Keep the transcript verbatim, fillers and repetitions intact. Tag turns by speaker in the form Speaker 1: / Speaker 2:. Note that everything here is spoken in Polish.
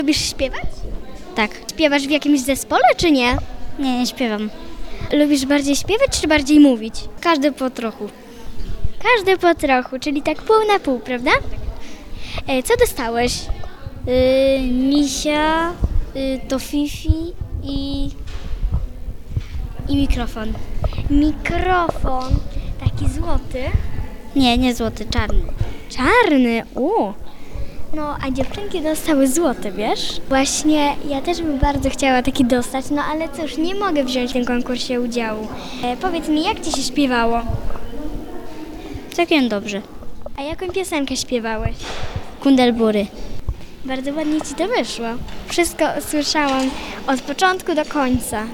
Speaker 1: Lubisz śpiewać?
Speaker 2: Tak.
Speaker 1: Śpiewasz w jakimś zespole, czy nie?
Speaker 2: Nie, nie śpiewam.
Speaker 1: Lubisz bardziej śpiewać, czy bardziej mówić?
Speaker 2: Każdy po trochu.
Speaker 1: Każdy po trochu, czyli tak pół na pół, prawda? E, co dostałeś?
Speaker 2: Yy, misia, yy, to Fifi i, i mikrofon.
Speaker 1: Mikrofon, taki złoty.
Speaker 2: Nie, nie złoty, czarny.
Speaker 1: Czarny, o. No, a dziewczynki dostały złote, wiesz? Właśnie ja też bym bardzo chciała taki dostać, no ale cóż, nie mogę wziąć w tym konkursie udziału. E, powiedz mi, jak ci się śpiewało?
Speaker 2: Całkiem dobrze.
Speaker 1: A jaką piosenkę śpiewałeś?
Speaker 2: Kundelbury.
Speaker 1: Bardzo ładnie ci to wyszło. Wszystko słyszałam od początku do końca.